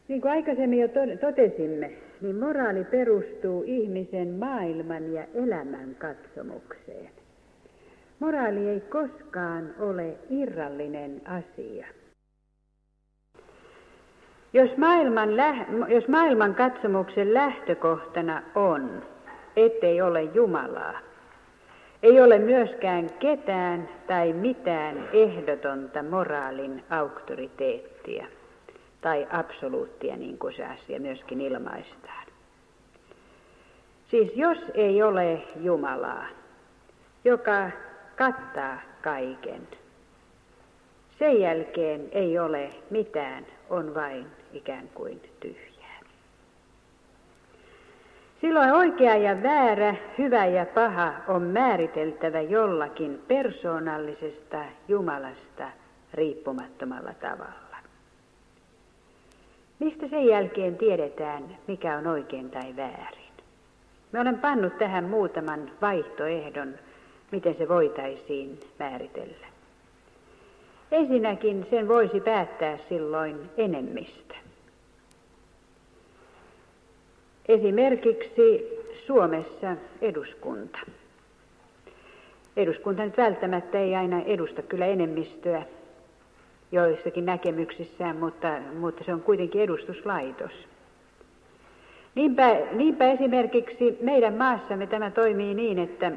Niin kuin aikaisemmin jo totesimme, niin moraali perustuu ihmisen maailman ja elämän katsomukseen. Moraali ei koskaan ole irrallinen asia. Jos maailman katsomuksen lähtökohtana on, ettei ole Jumalaa, ei ole myöskään ketään tai mitään ehdotonta moraalin auktoriteettia tai absoluuttia, niin kuin se asia myöskin ilmaistaan. Siis jos ei ole Jumalaa, joka kattaa kaiken, sen jälkeen ei ole mitään, on vain ikään kuin tyhjää. Silloin oikea ja väärä, hyvä ja paha on määriteltävä jollakin persoonallisesta Jumalasta riippumattomalla tavalla. Mistä sen jälkeen tiedetään, mikä on oikein tai väärin? Mä olen pannut tähän muutaman vaihtoehdon, miten se voitaisiin määritellä. Ensinnäkin sen voisi päättää silloin enemmistö. Esimerkiksi Suomessa eduskunta. Eduskunta nyt välttämättä ei aina edusta kyllä enemmistöä joissakin näkemyksissään, mutta se on kuitenkin edustuslaitos. Niinpä esimerkiksi meidän maassamme tämä toimii niin, että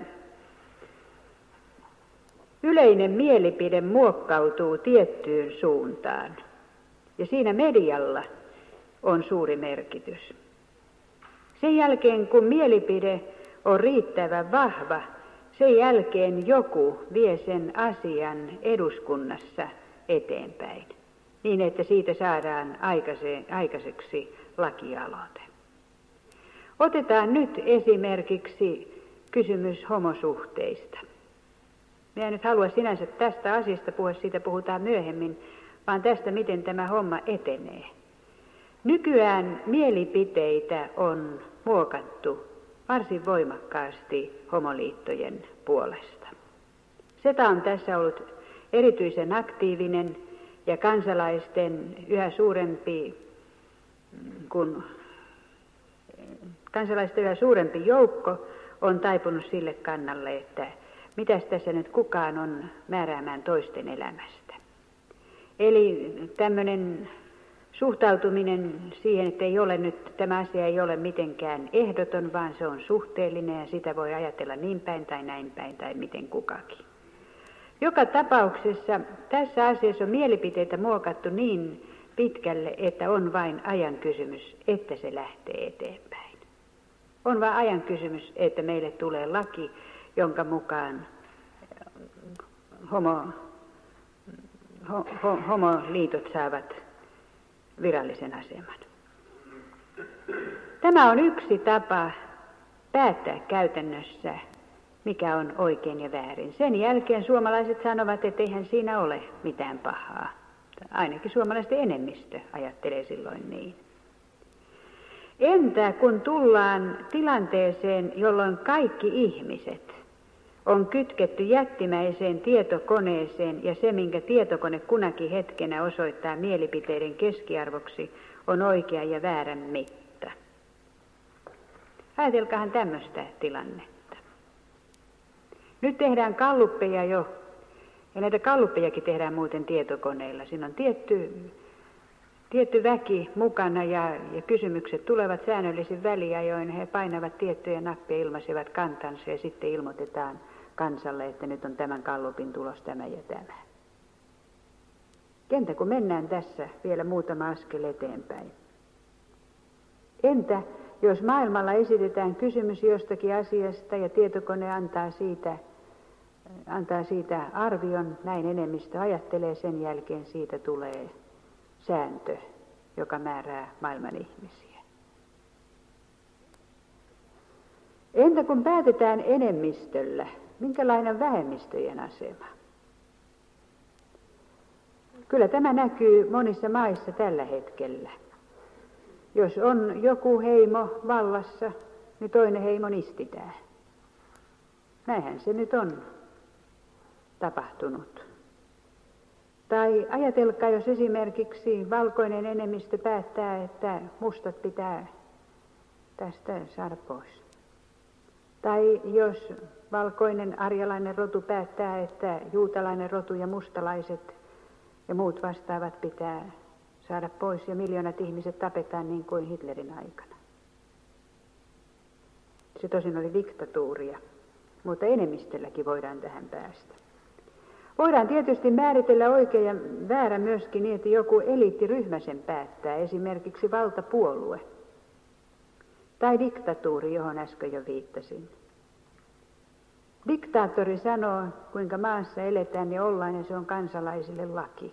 yleinen mielipide muokkautuu tiettyyn suuntaan ja siinä medialla on suuri merkitys. Sen jälkeen kun mielipide on riittävän vahva, sen jälkeen joku vie sen asian eduskunnassa eteenpäin, niin että siitä saadaan aikaiseksi lakialoite. Otetaan nyt esimerkiksi kysymys homosuhteista. Minä en nyt halua sinänsä tästä asiasta puhua, siitä puhutaan myöhemmin, vaan tästä, miten tämä homma etenee. Nykyään mielipiteitä on muokattu varsin voimakkaasti homoliittojen puolesta. SETA on tässä ollut erityisen aktiivinen ja kansalaisten yhä suurempi joukko on taipunut sille kannalle, että mitäs tässä nyt kukaan on määräämään toisten elämästä. Eli tämmöinen suhtautuminen siihen, että tämä asia ei ole mitenkään ehdoton, vaan se on suhteellinen ja sitä voi ajatella niin päin tai näin päin tai miten kukakin. Joka tapauksessa tässä asiassa on mielipiteitä muokattu niin pitkälle, että on vain ajan kysymys, että se lähtee eteenpäin. On vain ajan kysymys, että meille tulee laki, jonka mukaan homoliitot saavat virallisen aseman. Tämä on yksi tapa päättää käytännössä, mikä on oikein ja väärin. Sen jälkeen suomalaiset sanovat, että eihän siinä ole mitään pahaa. Ainakin suomalaisten enemmistö ajattelee silloin niin. Entä kun tullaan tilanteeseen, jolloin kaikki ihmiset on kytketty jättimäiseen tietokoneeseen ja se, minkä tietokone kunakin hetkenä osoittaa mielipiteiden keskiarvoksi, on oikea ja väärän mitta. Ajatelkaahan tämmöistä tilannetta. Nyt tehdään galluppeja jo, ja näitä galluppejakin tehdään muuten tietokoneilla. Siinä on tietty väki mukana ja kysymykset tulevat säännöllisin väliajoin. He painavat tiettyjä nappeja, ilmaisevat kantansa ja sitten ilmoitetaan kansalle, että nyt on tämän gallupin tulos tämä ja tämä. Entä kun mennään tässä vielä muutama askel eteenpäin? Entä jos maailmalla esitetään kysymys jostakin asiasta ja tietokone antaa siitä arvion, näin enemmistö ajattelee, sen jälkeen siitä tulee sääntö, joka määrää maailman ihmisiä. Entä kun päätetään enemmistöllä, minkälainen on vähemmistöjen asema? Kyllä tämä näkyy monissa maissa tällä hetkellä. Jos on joku heimo vallassa, niin toinen heimo nistitään. Näinhän se nyt on tapahtunut. Tai ajatelkaa, jos esimerkiksi valkoinen enemmistö päättää, että mustat pitää tästä saada pois. Tai jos valkoinen arjalainen rotu päättää, että juutalainen rotu ja mustalaiset ja muut vastaavat pitää saada pois ja miljoonat ihmiset tapetaan niin kuin Hitlerin aikana. Se tosin oli diktatuuria, mutta enemmistölläkin voidaan tähän päästä. Voidaan tietysti määritellä oikein ja väärä myöskin niin, että joku eliittiryhmä sen päättää, esimerkiksi valtapuolue. Tai diktatuuri, johon äsken jo viittasin. Diktaattori sanoo, kuinka maassa eletään ja ollaan, ja se on kansalaisille laki.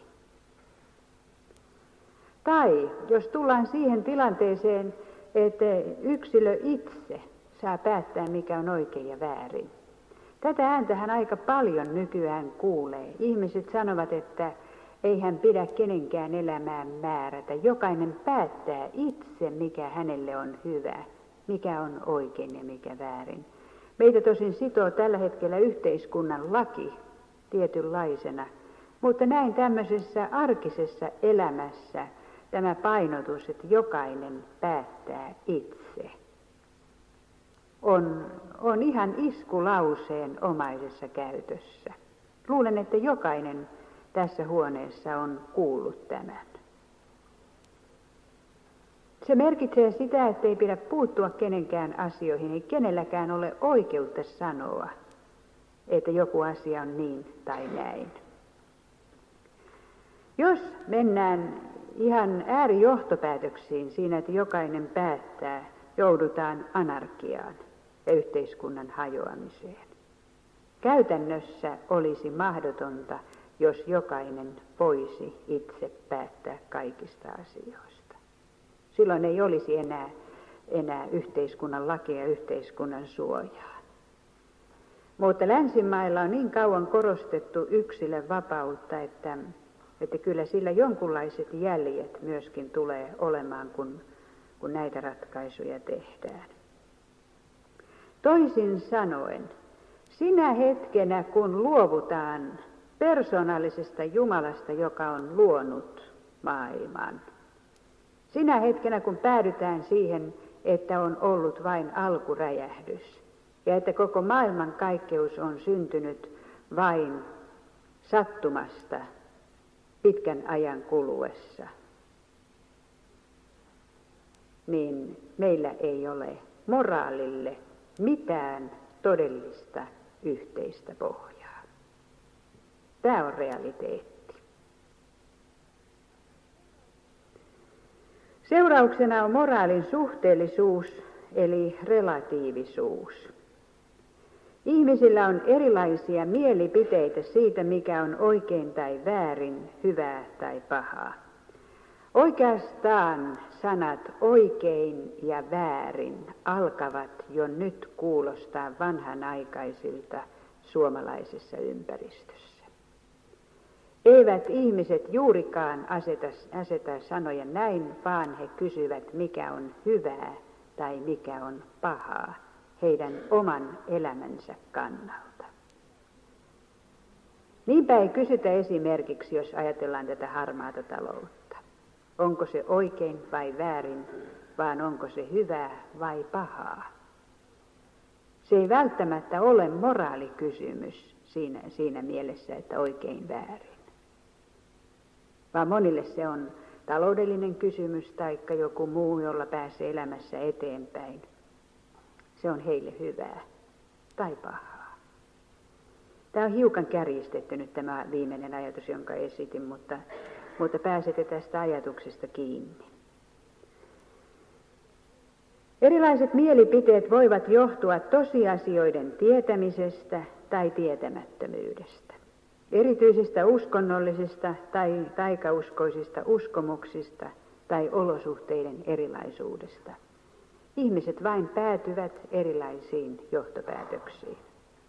Tai jos tullaan siihen tilanteeseen, että yksilö itse saa päättää, mikä on oikein ja väärin. Tätä ääntähän aika paljon nykyään kuulee. Ihmiset sanovat, että ei hän pidä kenenkään elämään määrätä. Jokainen päättää itse, mikä hänelle on hyvä, mikä on oikein ja mikä väärin. Meitä tosin sitoo tällä hetkellä yhteiskunnan laki tietynlaisena, mutta näin tämmöisessä arkisessa elämässä tämä painotus, että jokainen päättää itse, on ihan iskulauseen omaisessa käytössä. Luulen, että jokainen tässä huoneessa on kuullut tämän. Se merkitsee sitä, että ei pidä puuttua kenenkään asioihin, ei kenelläkään ole oikeutta sanoa, että joku asia on niin tai näin. Jos mennään ihan äärijohtopäätöksiin siinä, että jokainen päättää, joudutaan anarkiaan ja yhteiskunnan hajoamiseen. Käytännössä olisi mahdotonta, jos jokainen voisi itse päättää kaikista asioista. Silloin ei olisi enää yhteiskunnan lakia ja yhteiskunnan suojaa. Mutta länsimailla on niin kauan korostettu yksilön vapautta, että kyllä sillä jonkunlaiset jäljet myöskin tulee olemaan, kun näitä ratkaisuja tehdään. Toisin sanoen, sinä hetkenä, kun luovutaan persoonallisesta Jumalasta, joka on luonut maailman, sinä hetkenä, kun päädytään siihen, että on ollut vain alkuräjähdys ja että koko maailman kaikkeus on syntynyt vain sattumasta pitkän ajan kuluessa, niin meillä ei ole moraalille mitään todellista yhteistä pohjaa. Tämä on realiteetti. Seurauksena on moraalin suhteellisuus eli relatiivisuus. Ihmisillä on erilaisia mielipiteitä siitä, mikä on oikein tai väärin, hyvää tai pahaa. Oikeastaan sanat oikein ja väärin alkavat jo nyt kuulostaa vanhanaikaisilta suomalaisessa ympäristössä. Eivät ihmiset juurikaan aseta sanoja näin, vaan he kysyvät, mikä on hyvää tai mikä on pahaa heidän oman elämänsä kannalta. Niinpä ei kysytä esimerkiksi, jos ajatellaan tätä harmaata taloutta. Onko se oikein vai väärin, vaan onko se hyvää vai pahaa. Se ei välttämättä ole moraalikysymys siinä mielessä, että oikein väärin. Vaan monille se on taloudellinen kysymys tai joku muu, jolla pääsee elämässä eteenpäin. Se on heille hyvää tai pahaa. Tämä on hiukan kärjistetty nyt tämä viimeinen ajatus, jonka esitin, mutta pääsette tästä ajatuksesta kiinni. Erilaiset mielipiteet voivat johtua tosiasioiden tietämisestä tai tietämättömyydestä, erityisestä uskonnollisista tai taikauskoisista uskomuksista tai olosuhteiden erilaisuudesta. Ihmiset vain päätyvät erilaisiin johtopäätöksiin.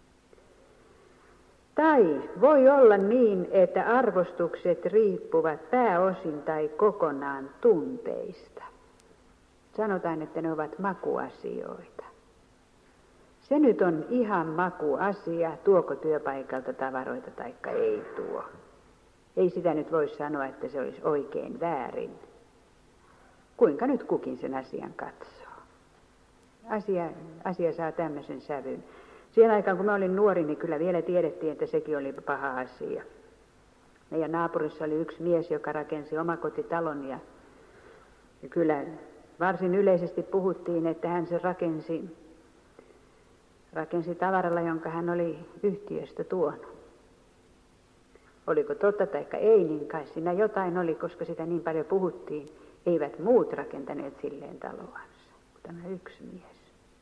Tai voi olla niin, että arvostukset riippuvat pääosin tai kokonaan tunteista. Sanotaan, että ne ovat makuasioita. Se nyt on ihan makuasia, tuoko työpaikalta tavaroita taikka ei tuo. Ei sitä nyt voi sanoa, että se olisi oikein väärin. Kuinka nyt kukin sen asian katsoo? Asia saa tämmöisen sävyn. Siihen aikaan, kun mä olin nuori, niin kyllä vielä tiedettiin, että sekin oli paha asia. Meidän naapurissa oli yksi mies, joka rakensi omakotitalon ja kyllä varsin yleisesti puhuttiin, että hän se rakensi tavaralla, jonka hän oli yhtiöstä tuonut. Oliko totta tai ei, niin kai siinä jotain oli, koska sitä niin paljon puhuttiin. Eivät muut rakentaneet silleen taloansa, kuin tämä yksi mies.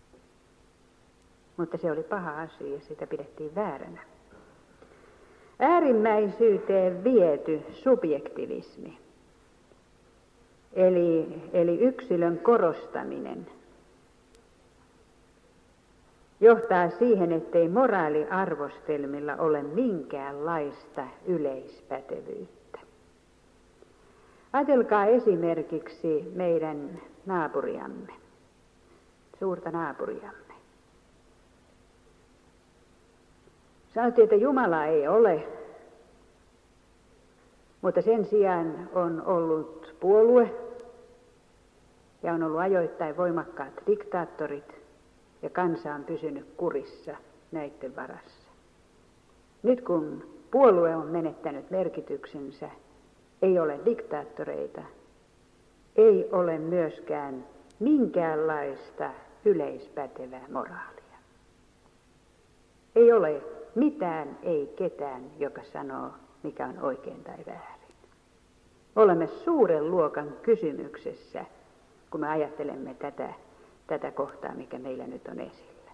Mutta se oli paha asia ja sitä pidettiin vääränä. Äärimmäisyyteen viety subjektivismi, eli yksilön korostaminen, johtaa siihen, ettei moraaliarvostelmilla ole minkäänlaista yleispätevyyttä. Ajatelkaa esimerkiksi meidän naapuriamme, suurta naapuriamme. Sanottiin, että Jumalaa ei ole, mutta sen sijaan on ollut puolue ja on ollut ajoittain voimakkaat diktaattorit ja kansa on pysynyt kurissa näiden varassa. Nyt kun puolue on menettänyt merkityksensä, ei ole diktaattoreita, ei ole myöskään minkäänlaista yleispätevää moraalia. Ei ole mitään, ei ketään, joka sanoo, mikä on oikein tai väärin. Olemme suuren luokan kysymyksessä, kun me ajattelemme tätä kohtaa, mikä meillä nyt on esillä.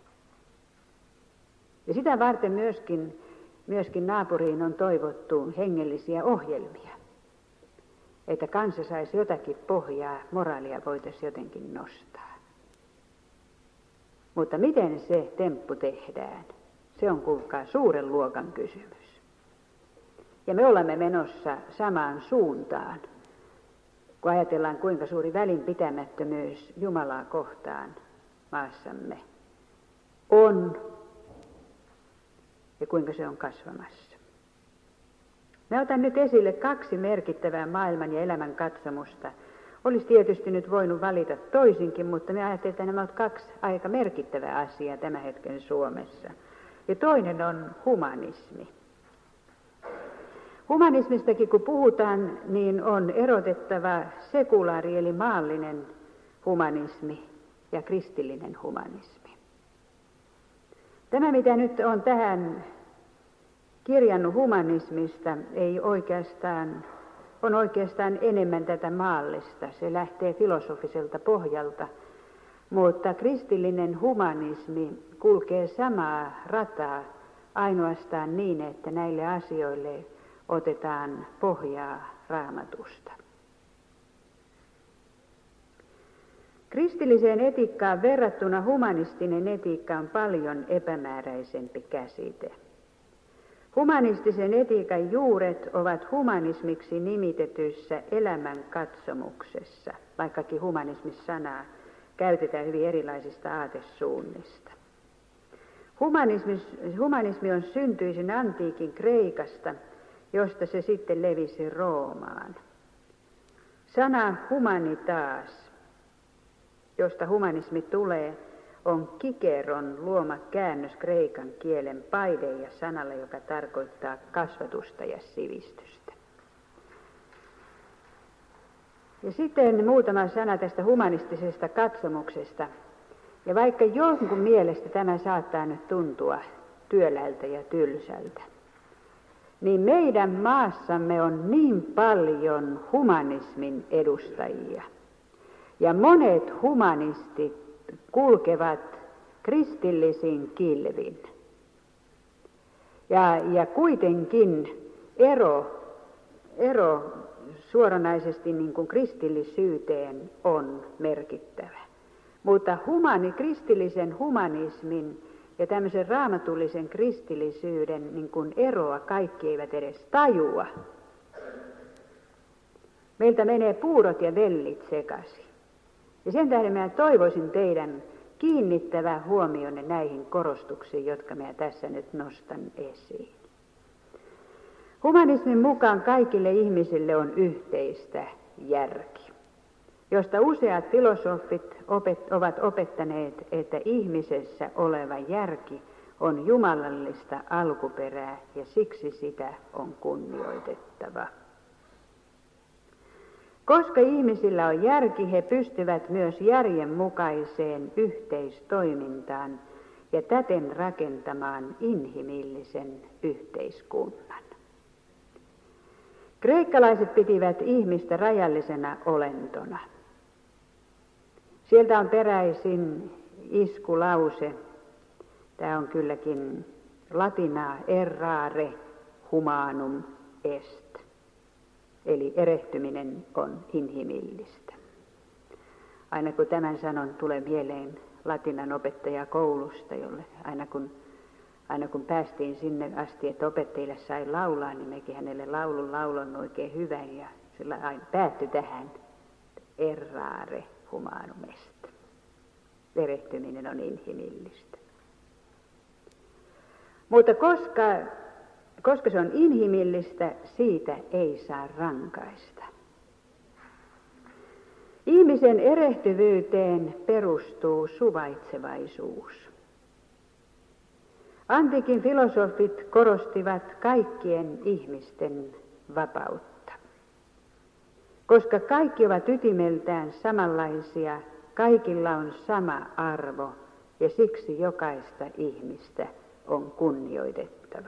Ja sitä varten myöskin naapuriin on toivottu hengellisiä ohjelmia, että kansa saisi jotakin pohjaa, moraalia voitaisiin jotenkin nostaa. Mutta miten se temppu tehdään? Se on, kuulkaa, suuren luokan kysymys. Ja me olemme menossa samaan suuntaan, kun ajatellaan, kuinka suuri välinpitämättömyys Jumalaa kohtaan maassamme on ja kuinka se on kasvamassa. Mä otan nyt esille 2 merkittävää maailman ja elämän katsomusta. Olisi tietysti nyt voinut valita toisinkin, mutta me ajattelin, että nämä ovat 2 aika merkittävää asiaa tämän hetken Suomessa. Ja toinen on humanismi. Humanismistakin kun puhutaan, niin on erotettava sekulaari eli maallinen humanismi ja kristillinen humanismi. Tämä, mitä nyt on tähän kirjannut humanismista, on oikeastaan enemmän tätä maallista. Se lähtee filosofiselta pohjalta, mutta kristillinen humanismi kulkee samaa rataa ainoastaan niin, että näille asioille otetaan pohjaa Raamatusta. Kristilliseen etiikkaan verrattuna humanistinen etiikka on paljon epämääräisempi käsite. Humanistisen etiikan juuret ovat humanismiksi nimitetyssä elämänkatsomuksessa, vaikkakin humanismis-sanaa käytetään hyvin erilaisista aatesuunnista. Humanismi on syntyisin antiikin Kreikasta, josta se sitten levisi Roomaan. Sana humanitas, josta humanismi tulee, on Kikeron luoma käännös kreikan kielen paideia sanalle, joka tarkoittaa kasvatusta ja sivistystä. Ja sitten muutama sana tästä humanistisesta katsomuksesta. Ja vaikka jonkun mielestä tämä saattaa nyt tuntua työläältä ja tylsältä, niin meidän maassamme on niin paljon humanismin edustajia. Ja monet humanistit kulkevat kristillisin kilvin. Ja kuitenkin ero suoranaisesti niin kuin kristillisyyteen on merkittävä. Mutta kristillisen humanismin ja tämmöisen raamatullisen kristillisyyden niin kuin eroa kaikki eivät edes tajua. Meiltä menee puurot ja vellit sekaisin. Ja sen tähden minä toivoisin teidän kiinnittävän huomionne näihin korostuksiin, jotka minä tässä nyt nostan esiin. Humanismin mukaan kaikille ihmisille on yhteistä järki, josta useat filosofit ovat opettaneet, että ihmisessä oleva järki on jumalallista alkuperää ja siksi sitä on kunnioitettava. Koska ihmisillä on järki, he pystyvät myös järjen mukaiseen yhteistoimintaan ja täten rakentamaan inhimillisen yhteiskunnan. Kreikkalaiset pitivät ihmistä rajallisena olentona. Sieltä on peräisin iskulause. Tämä on kylläkin latinaa errare humanum est. Eli erehtyminen on inhimillistä. Aina kun tämän sanon, tulee mieleen latinan opettaja koulusta, jolle aina kun päästiin sinne asti, että opettajille sai laulaa, niin mekin hänelle laulun oikein hyvän ja sillä aina päättyi tähän errare humanum est. Erehtyminen on inhimillistä. Mutta koska se on inhimillistä, siitä ei saa rankaista. Ihmisen erehtyvyyteen perustuu suvaitsevaisuus. Antiikin filosofit korostivat kaikkien ihmisten vapautta. Koska kaikki ovat ytimeltään samanlaisia, kaikilla on sama arvo ja siksi jokaista ihmistä on kunnioitettava.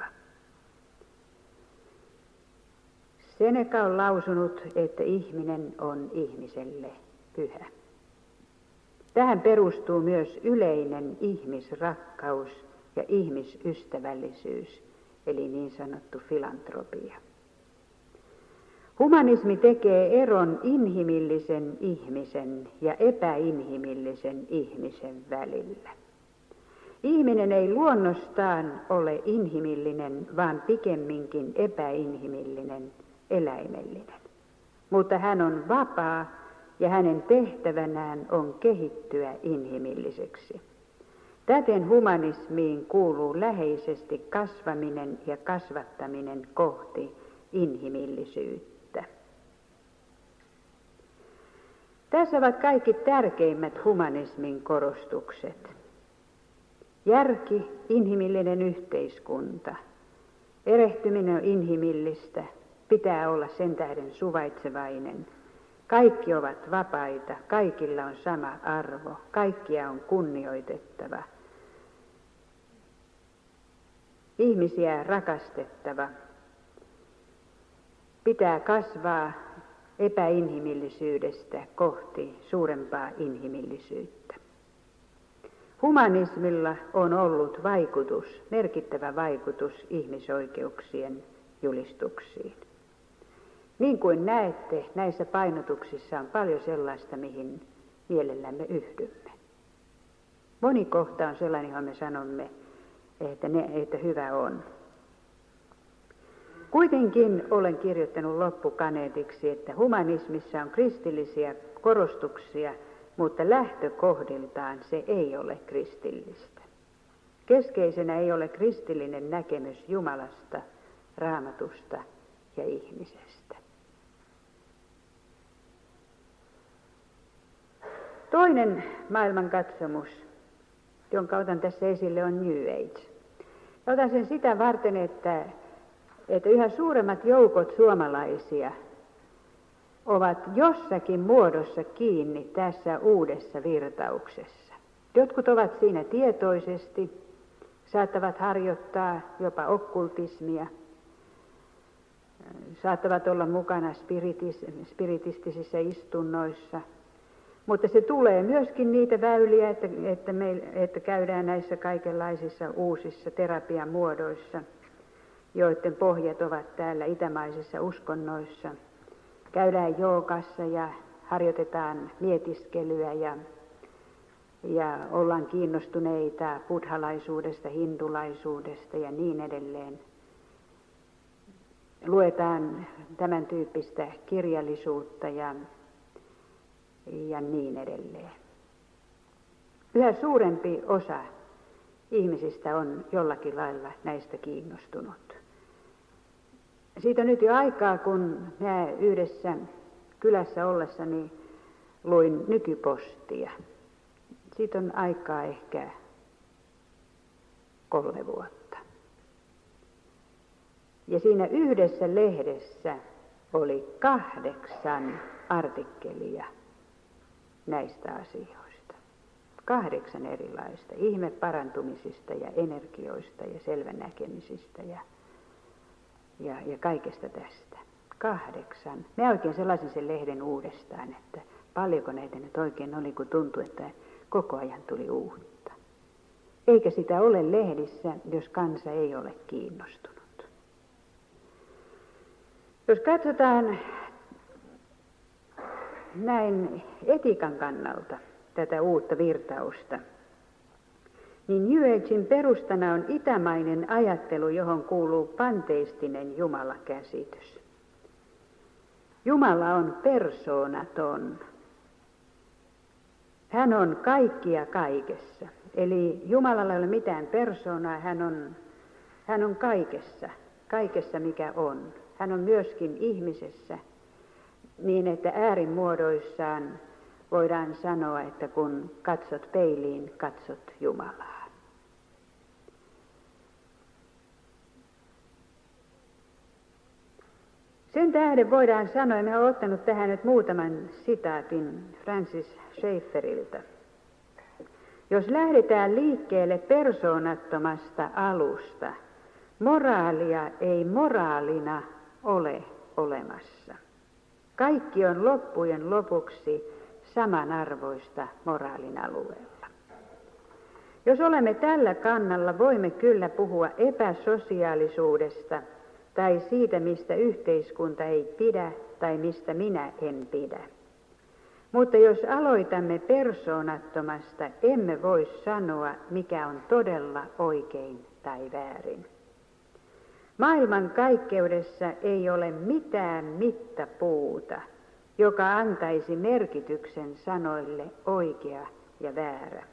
Seneca on lausunut, että ihminen on ihmiselle pyhä. Tähän perustuu myös yleinen ihmisrakkaus ja ihmisystävällisyys, eli niin sanottu filantropia. Humanismi tekee eron inhimillisen ihmisen ja epäinhimillisen ihmisen välillä. Ihminen ei luonnostaan ole inhimillinen, vaan pikemminkin epäinhimillinen, eläimellinen. Mutta hän on vapaa ja hänen tehtävänään on kehittyä inhimilliseksi. Täten humanismiin kuuluu läheisesti kasvaminen ja kasvattaminen kohti inhimillisyyttä. Tässä ovat kaikki tärkeimmät humanismin korostukset. Järki, inhimillinen yhteiskunta. Erehtyminen on inhimillistä, pitää olla sen tähden suvaitsevainen. Kaikki ovat vapaita, kaikilla on sama arvo, kaikkia on kunnioitettava. Ihmisiä rakastettava. Pitää kasvaa epäinhimillisyydestä kohti suurempaa inhimillisyyttä. Humanismilla on ollut vaikutus, merkittävä vaikutus ihmisoikeuksien julistuksiin. Niin kuin näette, näissä painotuksissa on paljon sellaista, mihin mielellämme yhdymme. Moni kohta on sellainen, johon me sanomme, että hyvä on. Kuitenkin olen kirjoittanut loppukaneetiksi, että humanismissa on kristillisiä korostuksia, mutta lähtökohdiltaan se ei ole kristillistä. Keskeisenä ei ole kristillinen näkemys Jumalasta, Raamatusta ja ihmisestä. Toinen maailmankatsomus, jonka otan tässä esille, on New Age. Ja otan sen sitä varten, että yhä suuremmat joukot suomalaisia ovat jossakin muodossa kiinni tässä uudessa virtauksessa. Jotkut ovat siinä tietoisesti, saattavat harjoittaa jopa okkultismia, saattavat olla mukana spiritistisissä istunnoissa, mutta se tulee myöskin niitä väyliä, että käydään näissä kaikenlaisissa uusissa terapiamuodoissa, joiden pohjat ovat täällä itämaisissa uskonnoissa. Käydään joogassa ja harjoitetaan mietiskelyä ja ollaan kiinnostuneita buddhalaisuudesta, hindulaisuudesta ja niin edelleen. Luetaan tämän tyyppistä kirjallisuutta ja niin edelleen. Yhä suurempi osa ihmisistä on jollakin lailla näistä kiinnostunut. Siitä on nyt jo aikaa, kun mä yhdessä kylässä ollessani luin nykypostia. Siitä on aikaa ehkä 3 vuotta. Ja siinä yhdessä lehdessä oli 8 artikkelia näistä asioista. 8 erilaista ihmeparantumisista ja energioista ja selvänäkemisistä ja kaikesta tästä. 8. Mä oikein sellaisin sen lehden uudestaan, että paljonko näitä nyt oikein oli, kun tuntui, että koko ajan tuli uutta. Eikä sitä ole lehdissä, jos kansa ei ole kiinnostunut. Jos katsotaan näin etiikan kannalta tätä uutta virtausta, niin New Agein perustana on itämainen ajattelu, johon kuuluu panteistinen jumalakäsitys. Jumala on persoonaton. Hän on kaikkia kaikessa. Eli Jumalalla ei ole mitään persoonaa, hän on kaikessa mikä on. Hän on myöskin ihmisessä niin, että äärimuodoissaan voidaan sanoa, että kun katsot peiliin, katsot Jumalaa. Sen tähden voidaan sanoa, ja minä olen ottanut tähän nyt muutaman sitaatin Francis Schaefferiltä. Jos lähdetään liikkeelle persoonattomasta alusta, moraalia ei moraalina ole olemassa. Kaikki on loppujen lopuksi samanarvoista moraalin alueella. Jos olemme tällä kannalla, voimme kyllä puhua epäsosiaalisuudesta tai siitä, mistä yhteiskunta ei pidä tai mistä minä en pidä. Mutta jos aloitamme persoonattomasta, emme voi sanoa, mikä on todella oikein tai väärin. Maailman kaikkeudessa ei ole mitään mittapuuta, joka antaisi merkityksen sanoille oikea ja väärä.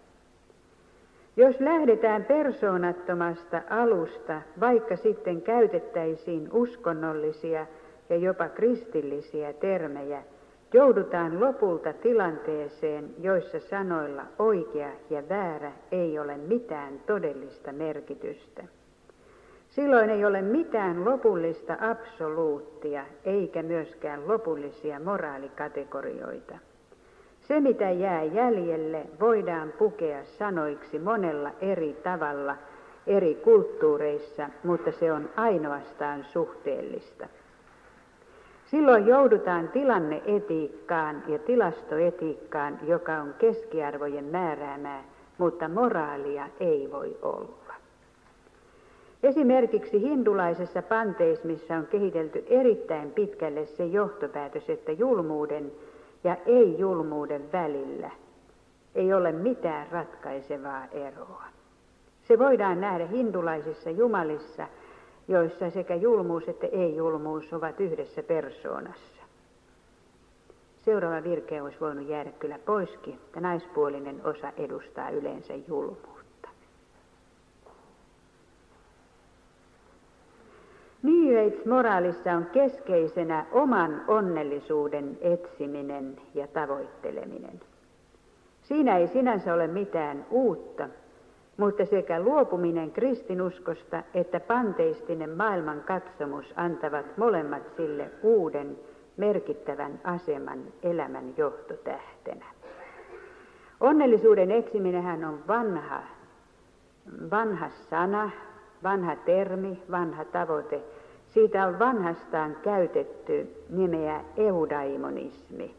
Jos lähdetään persoonattomasta alusta, vaikka sitten käytettäisiin uskonnollisia ja jopa kristillisiä termejä, joudutaan lopulta tilanteeseen, joissa sanoilla oikea ja väärä ei ole mitään todellista merkitystä. Silloin ei ole mitään lopullista absoluuttia, eikä myöskään lopullisia moraalikategorioita. Se, mitä jää jäljelle, voidaan pukea sanoiksi monella eri tavalla eri kulttuureissa, mutta se on ainoastaan suhteellista. Silloin joudutaan tilanneetiikkaan ja tilastoetiikkaan, joka on keskiarvojen määräämää, mutta moraalia ei voi olla. Esimerkiksi hindulaisessa panteismissa on kehitelty erittäin pitkälle se johtopäätös, että julmuuden ja ei-julmuuden välillä ei ole mitään ratkaisevaa eroa. Se voidaan nähdä hindulaisissa jumalissa, joissa sekä julmuus että ei-julmuus ovat yhdessä persoonassa. Seuraava virke olisi voinut jäädä kyllä poiskin, että naispuolinen osa edustaa yleensä julmuutta. New Age-moraalissa on keskeisenä oman onnellisuuden etsiminen ja tavoitteleminen. Siinä ei sinänsä ole mitään uutta, mutta sekä luopuminen kristinuskosta että panteistinen maailmankatsomus antavat molemmat sille uuden merkittävän aseman elämän johtotähtenä. Onnellisuuden etsiminenhän on vanha sana, vanha termi, vanha tavoite. Siitä on vanhastaan käytetty nimeä eudaimonismi,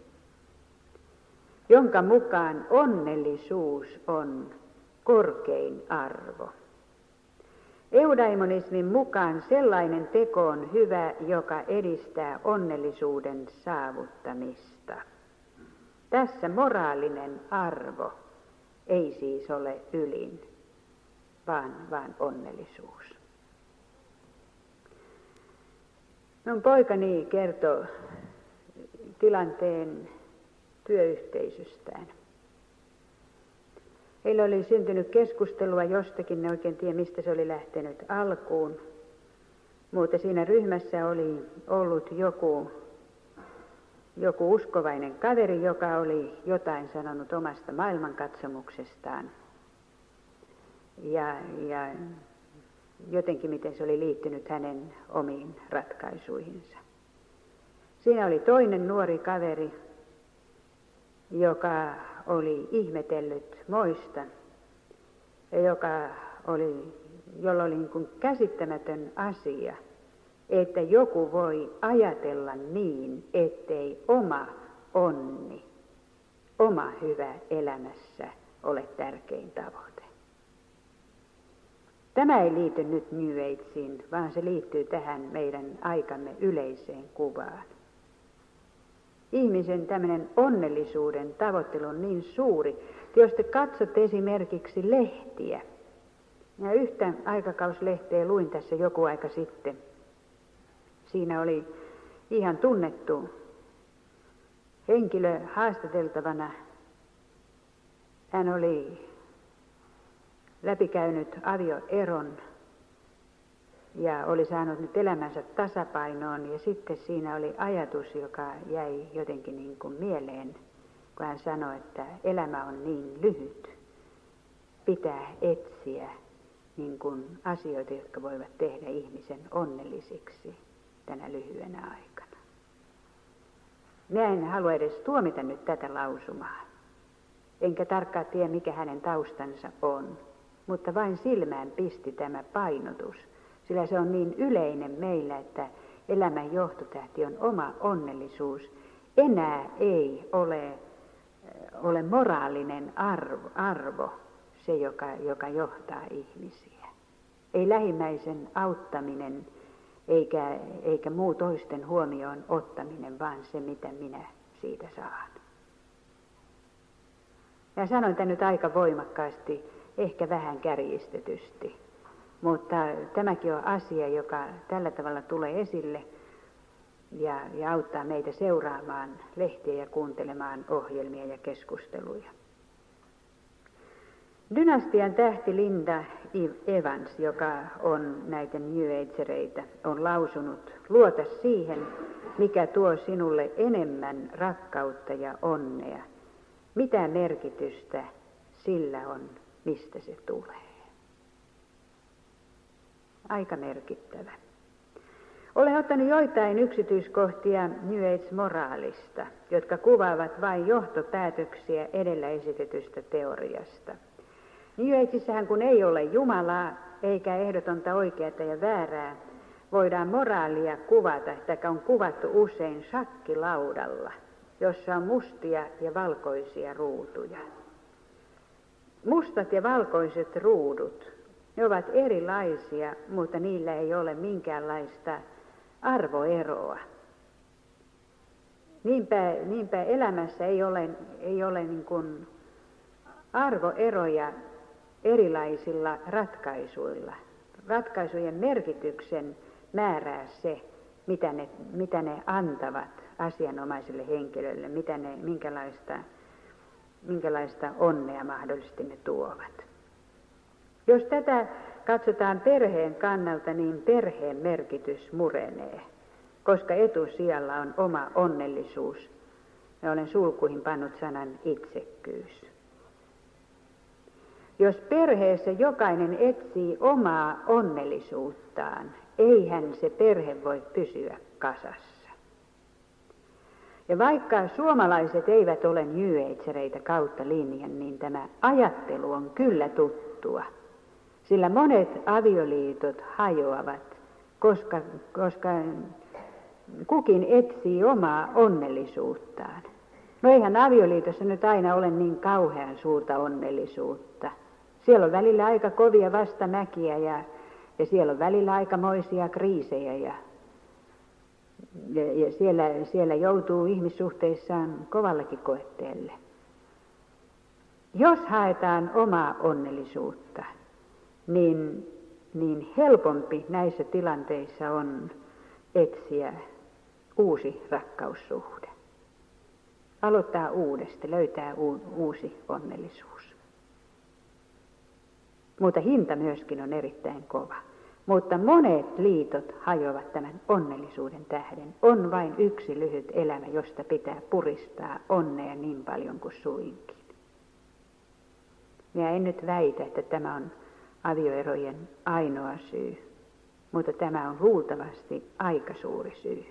jonka mukaan onnellisuus on korkein arvo. Eudaimonismin mukaan sellainen teko on hyvä, joka edistää onnellisuuden saavuttamista. Tässä moraalinen arvo ei siis ole ylin, vaan onnellisuus. Minun poikani kertoi tilanteen työyhteisöstään. Heillä oli syntynyt keskustelua jostakin, ne oikein tiedä mistä se oli lähtenyt alkuun. Mutta siinä ryhmässä oli ollut joku uskovainen kaveri, joka oli jotain sanonut omasta maailmankatsomuksestaan. Ja jotenkin miten se oli liittynyt hänen omiin ratkaisuihinsa. Siinä oli toinen nuori kaveri, joka oli ihmetellyt moista ja jolla oli niin kuin käsittämätön asia, että joku voi ajatella niin, ettei oma onni, oma hyvä elämässä ole tärkein tavoite. Tämä ei liity nyt New Ageen, vaan se liittyy tähän meidän aikamme yleiseen kuvaan. Ihmisen tämmöinen onnellisuuden tavoittelu on niin suuri, että jos te katsotte esimerkiksi lehtiä, ja yhtä aikakauslehteä luin tässä joku aika sitten. Siinä oli ihan tunnettu henkilö haastateltavana. Hän oli läpikäynyt avioeron ja oli saanut nyt elämänsä tasapainoon. Ja sitten siinä oli ajatus, joka jäi jotenkin niin kuin mieleen, kun hän sanoi, että elämä on niin lyhyt. Pitää etsiä niin kuin asioita, jotka voivat tehdä ihmisen onnellisiksi tänä lyhyenä aikana. Minä en halua edes tuomita nyt tätä lausumaa, enkä tarkkaan tiedä, mikä hänen taustansa on, mutta vain silmään pisti tämä painotus, sillä se on niin yleinen meillä, että elämän johtotähti on oma onnellisuus. Enää ei ole moraalinen arvo se, joka johtaa ihmisiä. Ei lähimmäisen auttaminen eikä muu toisten huomioon ottaminen, vaan se, mitä minä siitä saan. Ja sanoin tämän nyt aika voimakkaasti, ehkä vähän kärjistetysti, mutta tämäkin on asia, joka tällä tavalla tulee esille ja auttaa meitä seuraamaan lehtiä ja kuuntelemaan ohjelmia ja keskusteluja. Dynastian tähti Linda Evans, joka on näitä New Agereita, on lausunut: luota siihen, mikä tuo sinulle enemmän rakkautta ja onnea. Mitä merkitystä sillä on, mistä se tulee? Aika merkittävä. Olen ottanut joitain yksityiskohtia New Age-moraalista, jotka kuvaavat vain johtopäätöksiä edellä esitetystä teoriasta. New Ageissähän kun ei ole Jumalaa eikä ehdotonta oikeata ja väärää, voidaan moraalia kuvata, tai on kuvattu usein shakkilaudalla, jossa on mustia ja valkoisia ruutuja. Mustat ja valkoiset ruudut, ne ovat erilaisia, mutta niillä ei ole minkäänlaista arvoeroa. Niinpä elämässä ei ole niin kuin arvoeroja erilaisilla ratkaisuilla. Ratkaisujen merkityksen määrää se, mitä ne antavat asianomaiselle henkilölle, minkälaista onnea mahdollisesti ne tuovat. Jos tätä katsotaan perheen kannalta, niin perheen merkitys murenee, koska etusijalla on oma onnellisuus. Ja olen sulkuihin pannut sanan itsekkyys. Jos perheessä jokainen etsii omaa onnellisuuttaan, eihän se perhe voi pysyä kasassa. Ja vaikka suomalaiset eivät ole New Agereita kautta linjan, niin tämä ajattelu on kyllä tuttua. Sillä monet avioliitot hajoavat, koska kukin etsii omaa onnellisuuttaan. No eihän avioliitossa nyt aina ole niin kauhean suurta onnellisuutta. Siellä on välillä aika kovia vastamäkiä ja siellä on välillä aikamoisia kriisejä ja siellä joutuu ihmissuhteissaan kovallakin koetteelle. Jos haetaan omaa onnellisuutta, niin helpompi näissä tilanteissa on etsiä uusi rakkaussuhde. Aloittaa uudesta, löytää uusi onnellisuus. Mutta hinta myöskin on erittäin kova. Mutta monet liitot hajoavat tämän onnellisuuden tähden. On vain yksi lyhyt elämä, josta pitää puristaa onnea niin paljon kuin suinkin. Minä en nyt väitä, että tämä on avioerojen ainoa syy, mutta tämä on luultavasti aika suuri syy.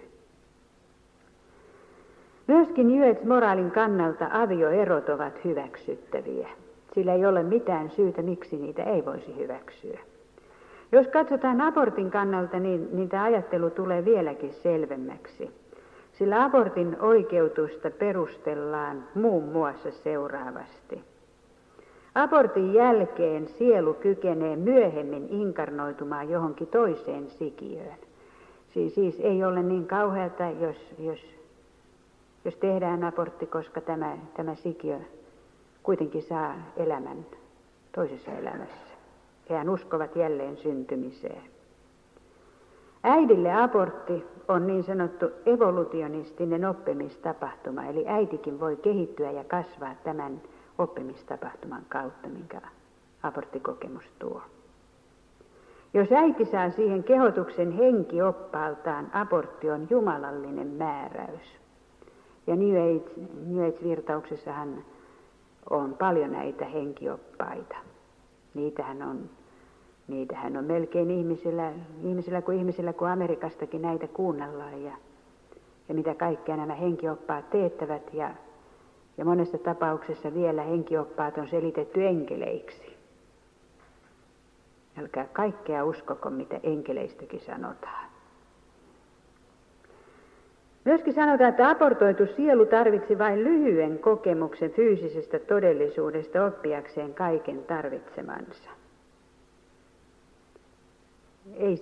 Myöskin moraalin kannalta avioerot ovat hyväksyttäviä, sillä ei ole mitään syytä, miksi niitä ei voisi hyväksyä. Jos katsotaan abortin kannalta, niin tämä ajattelu tulee vieläkin selvemmäksi, sillä abortin oikeutusta perustellaan muun muassa seuraavasti. Abortin jälkeen sielu kykenee myöhemmin inkarnoitumaan johonkin toiseen sikiöön. Siis ei ole niin kauheata, jos tehdään abortti, koska tämä sikiö kuitenkin saa elämän toisessa elämässä. Hehän uskovat jälleen syntymiseen. Äidille abortti on niin sanottu evolutionistinen oppimistapahtuma, eli äitikin voi kehittyä ja kasvaa tämän oppimistapahtuman kautta, minkä aborttikokemus tuo. Jos äiti saa siihen kehotuksen henkioppaaltaan, abortti on jumalallinen määräys. Ja New Age-virtauksessahan on paljon näitä henkioppaita. Niitähän on melkein ihmisillä kuin Amerikastakin näitä kuunnellaan ja mitä kaikkea nämä henkioppaat teettävät ja monessa tapauksessa vielä henkioppaat on selitetty enkeleiksi. Älkää kaikkea uskoko, mitä enkeleistäkin sanotaan. Myöskin sanotaan, että abortoitu sielu tarvitsi vain lyhyen kokemuksen fyysisestä todellisuudesta oppiakseen kaiken tarvitsemansa. Ei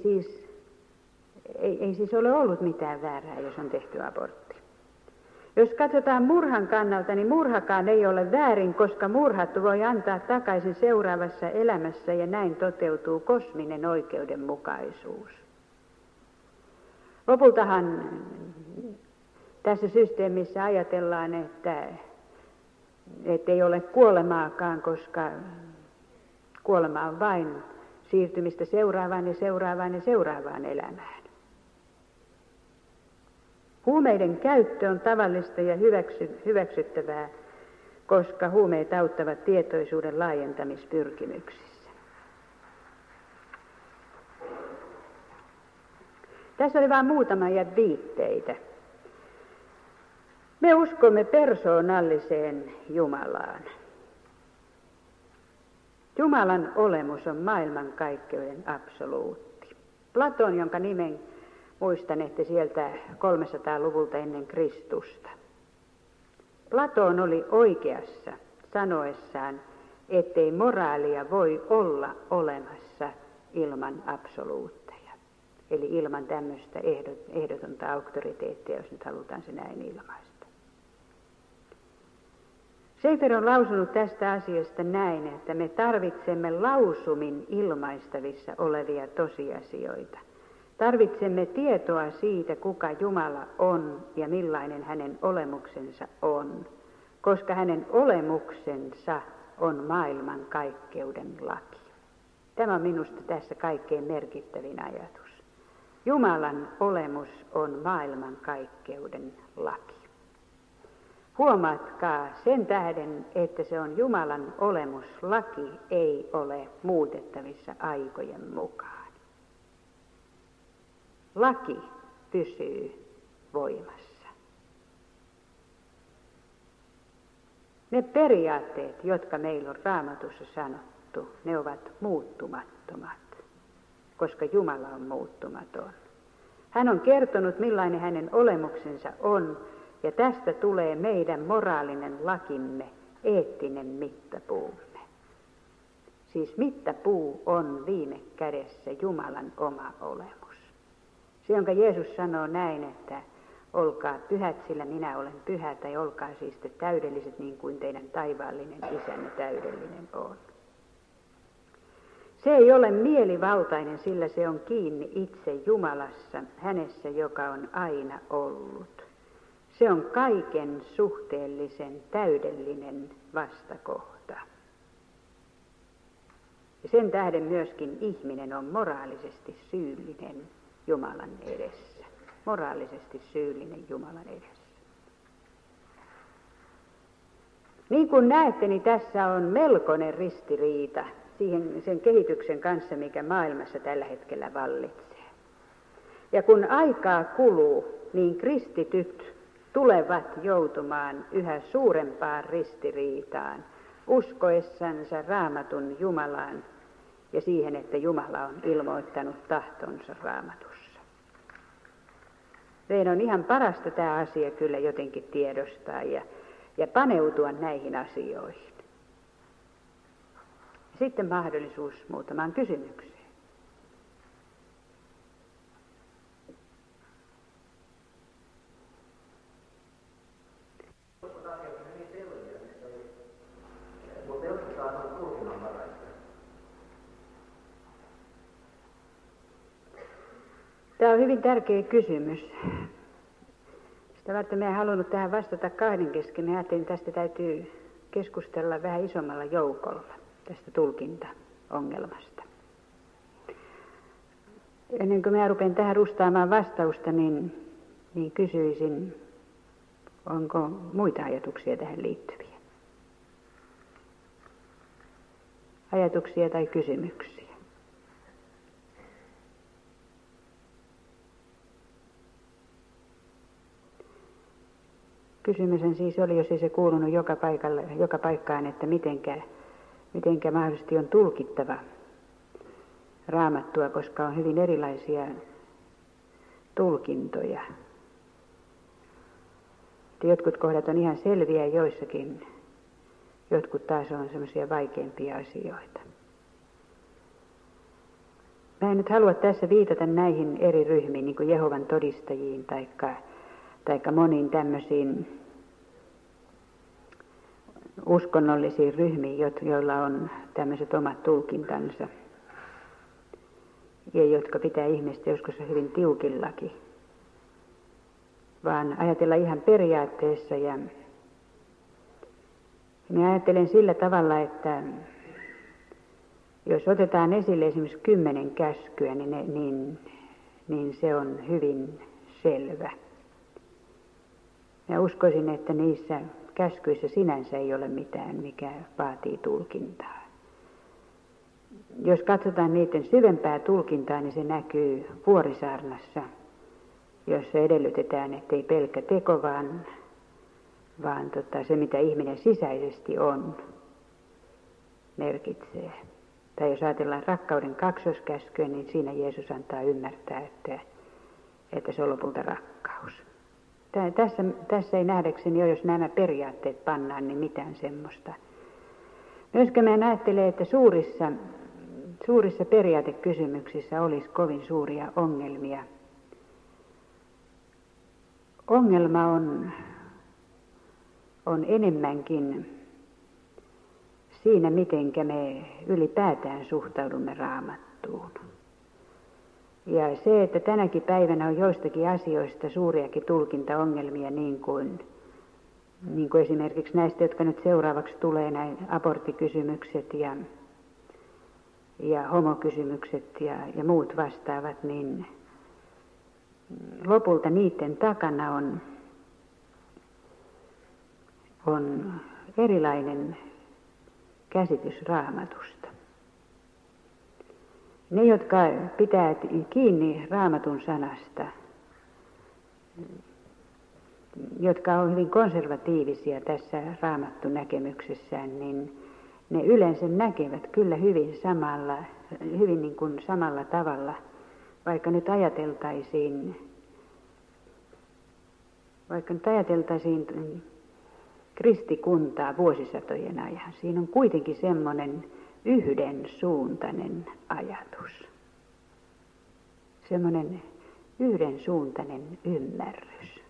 siis ole ollut mitään väärää, jos on tehty abortti. Jos katsotaan murhan kannalta, niin murhakaan ei ole väärin, koska murhattu voi antaa takaisin seuraavassa elämässä ja näin toteutuu kosminen oikeudenmukaisuus. Lopultahan tässä systeemissä ajatellaan, että ei ole kuolemaakaan, koska kuolema on vain siirtymistä seuraavaan ja seuraavaan ja seuraavaan elämään. Huumeiden käyttö on tavallista ja hyväksyttävää, koska huumeet auttavat tietoisuuden laajentamispyrkimyksissä. Tässä oli vain muutamia viitteitä. Me uskomme persoonalliseen Jumalaan. Jumalan olemus on maailmankaikkeuden absoluutti. Platon, jonka nimen muistanette sieltä 300-luvulta ennen Kristusta. Platon oli oikeassa sanoessaan, ettei moraalia voi olla olemassa ilman absoluutteja. Eli ilman tämmöistä ehdotonta auktoriteettia, jos nyt halutaan se näin ilmaista. Seifer on lausunut tästä asiasta näin, että me tarvitsemme lausumin ilmaistavissa olevia tosiasioita. Tarvitsemme tietoa siitä, kuka Jumala on ja millainen hänen olemuksensa on, koska hänen olemuksensa on maailmankaikkeuden laki. Tämä on minusta tässä kaikkein merkittävin ajatus. Jumalan olemus on maailmankaikkeuden laki. Huomatkaa sen tähden, että se on Jumalan olemus. Laki ei ole muutettavissa aikojen mukaan. Laki pysyy voimassa. Ne periaatteet, jotka meillä on Raamatussa sanottu, ne ovat muuttumattomat, koska Jumala on muuttumaton. Hän on kertonut, millainen hänen olemuksensa on, ja tästä tulee meidän moraalinen lakimme, eettinen mittapuumme. Siis mittapuu on viime kädessä Jumalan oma olemus. Se, jonka Jeesus sanoo näin, että olkaa pyhät, sillä minä olen pyhä, tai olkaa siis te täydelliset niin kuin teidän taivaallinen isänne täydellinen on. Se ei ole mielivaltainen, sillä se on kiinni itse Jumalassa, hänessä, joka on aina ollut. Se on kaiken suhteellisen täydellinen vastakohta. Sen tähden myöskin ihminen on moraalisesti syyllinen Jumalan edessä. Moraalisesti syyllinen Jumalan edessä. Niin kuin näette, niin tässä on melkoinen ristiriita sen kehityksen kanssa, mikä maailmassa tällä hetkellä vallitsee. Ja kun aikaa kuluu, niin kristityt tulevat joutumaan yhä suurempaan ristiriitaan, uskoessansa Raamatun Jumalaan ja siihen, että Jumala on ilmoittanut tahtonsa Raamatussa. Meidän on ihan parasta tämä asia kyllä jotenkin tiedostaa ja paneutua näihin asioihin. Sitten mahdollisuus muutamaan kysymykseen. Tämä on hyvin tärkeä kysymys. Sitä varten minä en halunnut tähän vastata kahden kesken. Minä ajattelin, että tästä täytyy keskustella vähän isommalla joukolla, tästä tulkintaongelmasta. Ennen kuin minä rupean tähän rustaamaan vastausta, niin kysyisin, onko muita ajatuksia tähän liittyviä? Ajatuksia tai kysymyksiä? Kysymys siis oli, jos ei se kuulunut joka paikkaan, että mitenkä mahdollisesti on tulkittava Raamattua, koska on hyvin erilaisia tulkintoja. Jotkut kohdat on ihan selviä, joissakin jotkut taas on semmoisia vaikeampia asioita. Mä en nyt halua tässä viitata näihin eri ryhmiin, niin kuin Jehovan todistajiin taikka moniin tämmöisiin uskonnollisiin ryhmiin, joilla on tämmöiset omat tulkintansa ja jotka pitää ihmistä joskus hyvin tiukillakin, vaan ajatella ihan periaatteessa. Ja minä ajattelen sillä tavalla, että jos otetaan esille esimerkiksi 10 käskyä, niin se on hyvin selvä. Ja uskoisin, että niissä käskyissä sinänsä ei ole mitään, mikä vaatii tulkintaa. Jos katsotaan niiden syvempää tulkintaa, niin se näkyy Vuorisaarnassa, jossa edellytetään, ettei pelkkä teko, vaan se, mitä ihminen sisäisesti on, merkitsee. Tai jos ajatellaan rakkauden kaksoskäskyä, niin siinä Jeesus antaa ymmärtää, että se on lopulta rakkaus. Tässä ei nähdäkseni ole, jos nämä periaatteet pannaan, niin mitään semmoista. Myöskään mä ajattelen, että suurissa periaatekysymyksissä olisi kovin suuria ongelmia. Ongelma on enemmänkin siinä, mitenkä me ylipäätään suhtaudumme Raamattuun. Ja se, että tänäkin päivänä on joistakin asioista suuriakin tulkintaongelmia, niin kuin esimerkiksi näistä, jotka nyt seuraavaksi tulee, nämä aborttikysymykset ja homokysymykset ja muut vastaavat, niin lopulta niiden takana on erilainen käsitys Raamatusta. Ne, jotka pitää kiinni Raamatun sanasta, jotka on hyvin konservatiivisia tässä Raamatun näkemyksessään, niin ne yleensä näkevät kyllä hyvin niin kuin samalla tavalla, vaikka nyt ajateltaisiin kristikuntaa vuosisatojen ajan. Siinä on kuitenkin semmoinen yhdensuuntainen ajatus. Semmoinen yhdensuuntainen ymmärrys.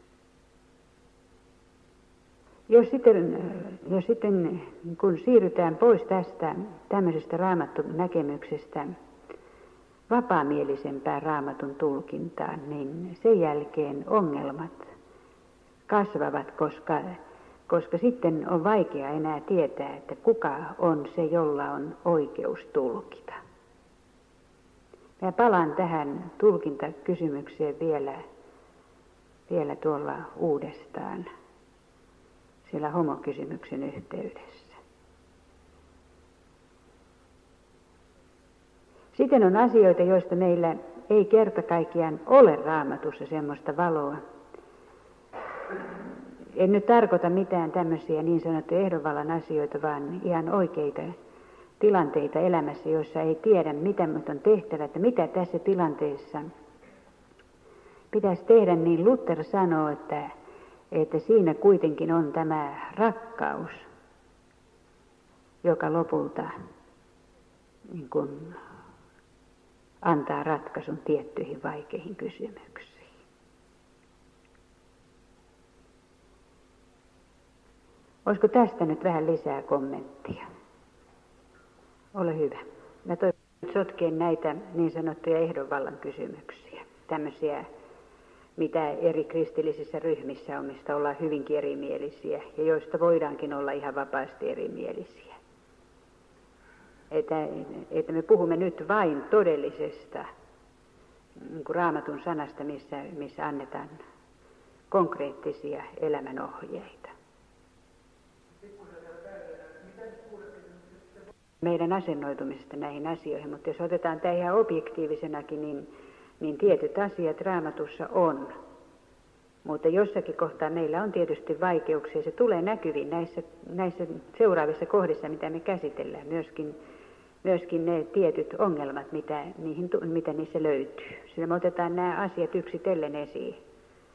Jos sitten kun siirrytään pois tästä tämmöisestä Raamatun näkemyksestä vapaamielisempään Raamatun tulkintaan, niin sen jälkeen ongelmat kasvavat, koska koska sitten on vaikea enää tietää, että kuka on se, jolla on oikeus tulkita. Mä palaan tähän tulkintakysymykseen vielä tuolla uudestaan, siellä homokysymyksen yhteydessä. Sitten on asioita, joista meillä ei kerta kaikkiaan ole Raamatussa semmoista valoa. En nyt tarkoita mitään tämmöisiä niin sanottuja ehdonvallan asioita, vaan ihan oikeita tilanteita elämässä, joissa ei tiedä, mitä on tehtävä, että mitä tässä tilanteessa pitäisi tehdä, niin Luther sanoo, että siinä kuitenkin on tämä rakkaus, joka lopulta niin kuin antaa ratkaisun tiettyihin vaikeihin kysymyksiin. Olisiko tästä nyt vähän lisää kommenttia? Ole hyvä. Mä toivon sotkeen näitä niin sanottuja ehdonvallan kysymyksiä. Tämmöisiä, mitä eri kristillisissä ryhmissä on, mistä ollaan hyvinkin erimielisiä ja joista voidaankin olla ihan vapaasti erimielisiä. Että me puhumme nyt vain todellisesta niin kuin Raamatun sanasta, missä annetaan konkreettisia elämänohjeita. Meidän asennoitumisesta näihin asioihin, mutta jos otetaan tämä ihan objektiivisenakin, niin tietyt asiat Raamatussa on. Mutta jossakin kohtaa meillä on tietysti vaikeuksia. Se tulee näkyviin näissä seuraavissa kohdissa, mitä me käsitellään. Myöskin ne tietyt ongelmat, mitä niissä löytyy. Sillä me otetaan nämä asiat yksitellen esiin.